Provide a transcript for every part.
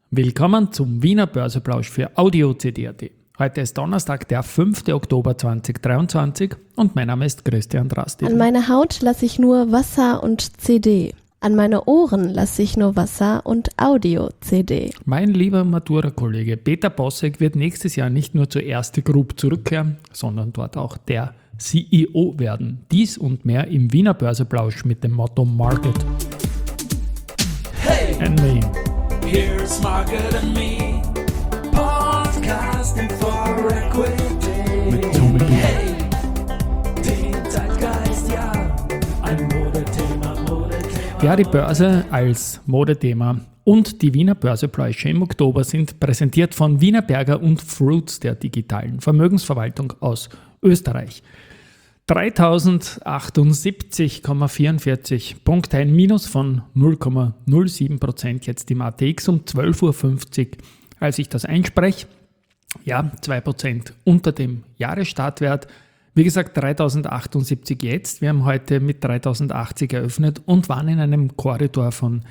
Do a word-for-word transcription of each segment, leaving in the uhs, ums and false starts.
Willkommen zum Wiener Börseplausch für Audio C D punkt A T. Heute ist Donnerstag, der fünfter Oktober zweitausenddreiundzwanzig und mein Name ist Christian Drastil. An meine Haut lasse ich nur Wasser und C D. An meine Ohren lasse ich nur Wasser und Audio-C D. Mein lieber Matura-Kollege Peter Bossek wird nächstes Jahr nicht nur zur Erste Group zurückkehren, sondern dort auch der C E O werden. Dies und mehr im Wiener Börseplausch mit dem Motto Market Hey, and Me. here's Market and Me, podcasting for equity. Mit Zoom. Hey, den Zeitgeist, ja, ein Modethema, Modethema. Ja, die Börse als Modethema und die Wiener Börsepläusche im Oktober sind präsentiert von Wienerberger und Fruits, der digitalen Vermögensverwaltung aus Österreich. dreitausendachtundsiebzig Komma vierundvierzig Punkte, ein Minus von null Komma null sieben Prozent jetzt im A T X um zwölf Uhr fünfzig, als ich das einspreche. Ja, zwei Prozent unter dem Jahresstartwert. Wie gesagt, dreitausendachtundsiebzig jetzt. Wir haben heute mit dreitausendachtzig eröffnet und waren in einem Korridor von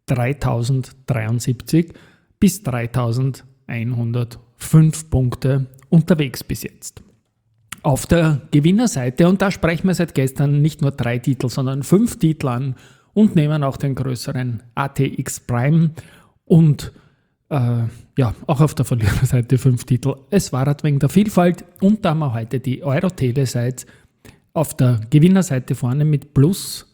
dreitausenddreiundsiebzig bis dreitausendeinhundertfünf Punkte unterwegs bis jetzt. Auf der Gewinnerseite, und da sprechen wir seit gestern nicht nur drei Titel, sondern fünf Titel an und nehmen auch den größeren A T X Prime und äh, ja, auch auf der Verliererseite fünf Titel. Es war halt wegen der Vielfalt und da haben wir heute die Euro-Tele-Seite auf der Gewinnerseite vorne mit plus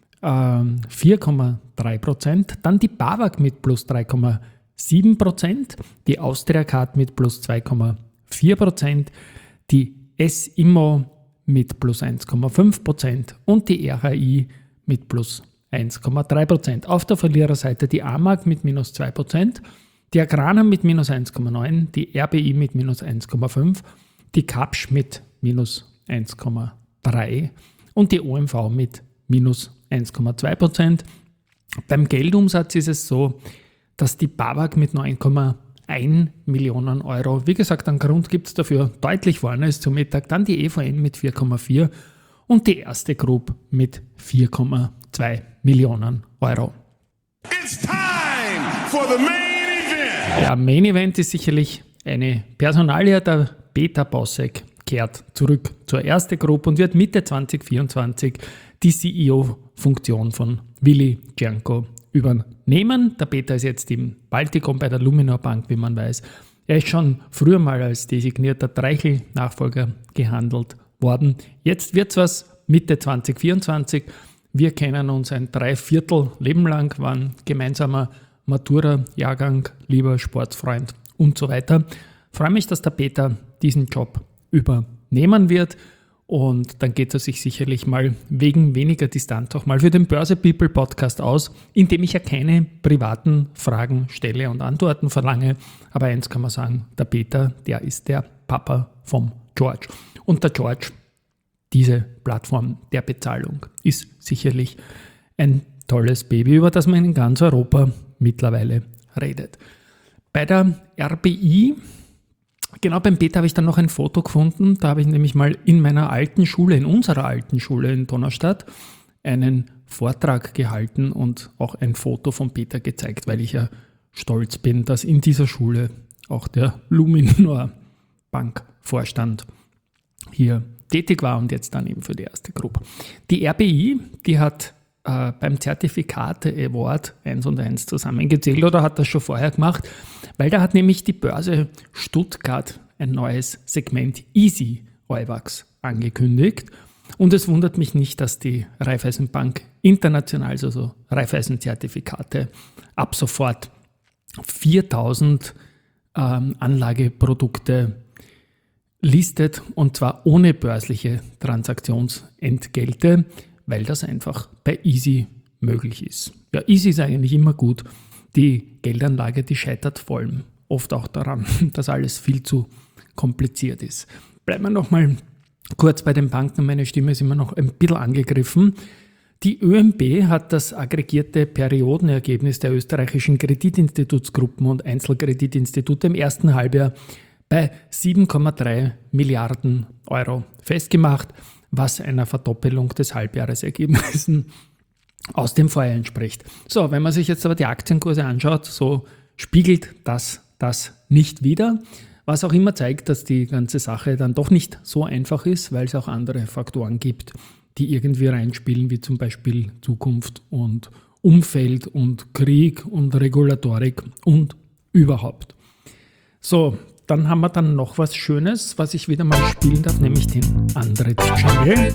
äh, vier Komma drei Prozent, dann die BAWAG mit plus drei Komma sieben Prozent, die Austria Card mit plus zwei Komma vier Prozent, die S-Immo mit plus eins Komma fünf Prozent und die R H I mit plus eins Komma drei Prozent. Auf der Verliererseite die AMAG mit minus zwei Prozent, die Agrana mit minus eins Komma neun, die R B I mit minus eins Komma fünf, die Kapsch mit minus eins Komma drei und die O M V mit minus eins Komma zwei Prozent. Beim Geldumsatz ist es so, dass die BAWAG mit neun Komma eins Millionen Euro, wie gesagt, einen Grund gibt es dafür, deutlich vorne ist zum Mittag, dann die E V N mit vier Komma vier und die Erste Group mit vier Komma zwei Millionen Euro. It's time for the main event. Der Main Event ist sicherlich eine Personalie, der Peter Bossek kehrt zurück zur Erste Group und wird Mitte zweitausendvierundzwanzig die C E O-Funktion von Willi Cernko übernehmen. Der Peter ist jetzt im Baltikum bei der Luminor Bank, wie man weiß. Er ist schon früher mal als designierter Dreichel-Nachfolger gehandelt worden. Jetzt wird es was Mitte zweitausendvierundzwanzig. Wir kennen uns ein Dreiviertel Leben lang, waren gemeinsamer Matura-Jahrgang, lieber Sportsfreund und so weiter. Ich freue mich, dass der Peter diesen Job übernehmen wird. Und dann geht er sich sicherlich mal wegen weniger Distanz auch mal für den Börse People Podcast aus, in dem ich ja keine privaten Fragen stelle und Antworten verlange. Aber eins kann man sagen, der Peter, der ist der Papa vom George. Und der George, diese Plattform der Bezahlung, ist sicherlich ein tolles Baby, über das man in ganz Europa mittlerweile redet. Bei der R B I, genau, beim Peter habe ich dann noch ein Foto gefunden. Da habe ich nämlich mal in meiner alten Schule, in unserer alten Schule in Donaustadt, einen Vortrag gehalten und auch ein Foto von Peter gezeigt, weil ich ja stolz bin, dass in dieser Schule auch der Luminor Bankvorstand hier tätig war und jetzt dann eben für die Erste Gruppe. Die R B I, die hat äh, beim Zertifikate Award eins und eins zusammengezählt oder hat das schon vorher gemacht, weil da hat nämlich die Börse Stuttgart ein neues Segment Easy Euwax angekündigt. Und es wundert mich nicht, dass die Raiffeisenbank International, also Raiffeisen-Zertifikate, ab sofort viertausend ähm, Anlageprodukte listet und zwar ohne börsliche Transaktionsentgelte, weil das einfach bei Easy möglich ist. Ja, Easy ist eigentlich immer gut. Die Geldanlage, die scheitert vor allem oft auch daran, dass alles viel zu kompliziert ist. Bleiben wir nochmal kurz bei den Banken. Meine Stimme ist immer noch ein bisschen angegriffen. Die ÖMB hat das aggregierte Periodenergebnis der österreichischen Kreditinstitutsgruppen und Einzelkreditinstitute im ersten Halbjahr bei sieben Komma drei Milliarden Euro festgemacht, was einer Verdoppelung des Halbjahresergebnisses aus dem Vorjahr entspricht. So, wenn man sich jetzt aber die Aktienkurse anschaut, so spiegelt das das nicht wider. Was auch immer zeigt, dass die ganze Sache dann doch nicht so einfach ist, weil es auch andere Faktoren gibt, die irgendwie reinspielen, wie zum Beispiel Zukunft und Umfeld und Krieg und Regulatorik und überhaupt. So, dann haben wir dann noch was Schönes, was ich wieder mal spielen darf, nämlich den Andritz-Jingle.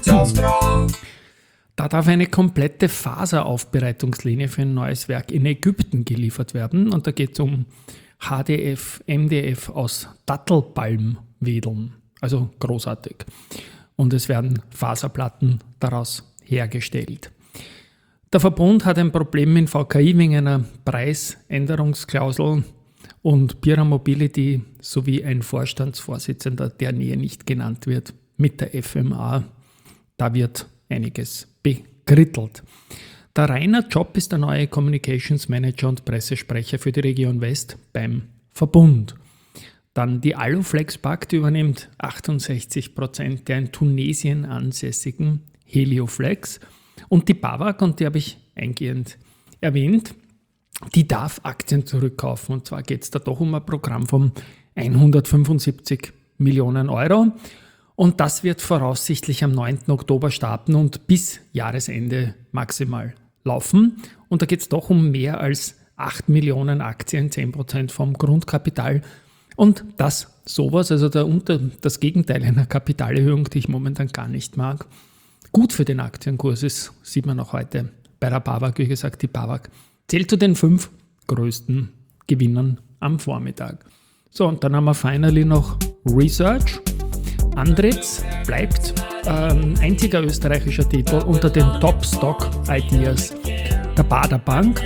Da darf eine komplette Faseraufbereitungslinie für ein neues Werk in Ägypten geliefert werden. Und da geht es um H D F, M D F aus Dattelpalmwedeln. Also großartig. Und es werden Faserplatten daraus hergestellt. Der Verbund hat ein Problem mit V K I wegen einer Preisänderungsklausel und Bira Mobility sowie ein Vorstandsvorsitzender, der näher nicht genannt wird, mit der F M A. Da wird einiges bekrittelt. Der Rainer Job ist der neue Communications Manager und Pressesprecher für die Region West beim Verbund. Dann die Aluflex Pakt übernimmt achtundsechzig Prozent der in Tunesien ansässigen Helioflex. Und die BAWAG, und die habe ich eingehend erwähnt, die darf Aktien zurückkaufen. Und zwar geht es da doch um ein Programm von hundertfünfundsiebzig Millionen Euro. Und das wird voraussichtlich am neunten Oktober starten und bis Jahresende maximal laufen. Und da geht es doch um mehr als acht Millionen Aktien, zehn Prozent vom Grundkapital. Und das sowas, also der unter, das Gegenteil einer Kapitalerhöhung, die ich momentan gar nicht mag, gut für den Aktienkurs ist, sieht man auch heute bei der BAWAG. Wie gesagt, die BAWAG zählt zu den fünf größten Gewinnern am Vormittag. So, und dann haben wir finally noch Research. Andritz bleibt ähm, einziger österreichischer Titel unter den Top Stock Ideas der Baader Bank.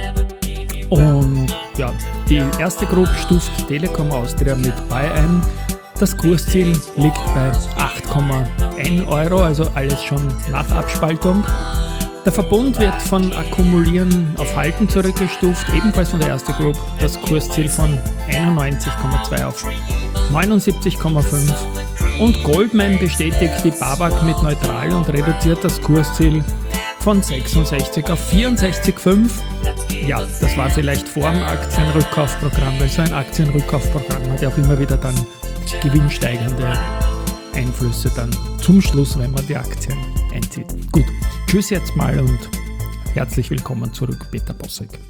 Und ja, die erste Gruppe stuft Telekom Austria mit bei ein. Das Kursziel liegt bei acht Komma eins Euro, also alles schon nach Abspaltung. Der Verbund wird von Akkumulieren auf Halten zurückgestuft, ebenfalls von der ersten Gruppe. Das Kursziel von einundneunzig Komma zwei auf neunundsiebzig Komma fünf. Und Goldman bestätigt die BAWAG mit neutral und reduziert das Kursziel von sechsundsechzig auf vierundsechzig Komma fünf. Ja, das war vielleicht vor dem Aktienrückkaufprogramm, weil so ein Aktienrückkaufprogramm hat ja auch immer wieder dann gewinnsteigernde Einflüsse dann zum Schluss, wenn man die Aktien einzieht. Gut, tschüss jetzt mal und herzlich willkommen zurück, Peter Bosek.